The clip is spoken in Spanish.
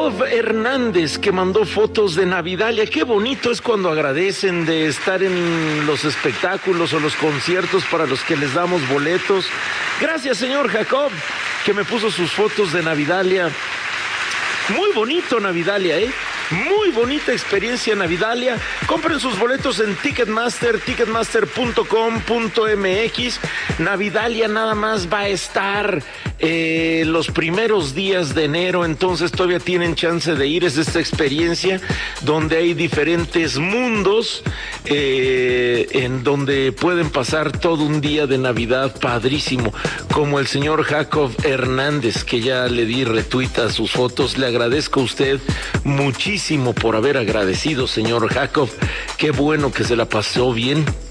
Jacob Hernández, que mandó fotos de Navidalia. Qué bonito es cuando agradecen de estar en los espectáculos o los conciertos para los que les damos boletos. Gracias, señor Jacob, que me puso sus fotos de Navidalia. Muy bonito Navidalia, muy bonita experiencia Navidalia. Compren sus boletos en Ticketmaster, ticketmaster.com.mx. Navidalia nada más va a estar los primeros días de enero, entonces todavía tienen chance de ir. Es esta experiencia donde hay diferentes mundos, en donde pueden pasar todo un día de Navidad padrísimo, como el señor Jacob Hernández, que ya le di retweet a sus fotos. Le agradezco a usted muchísimo por haber agradecido, señor Jacob. Qué bueno que se la pasó bien.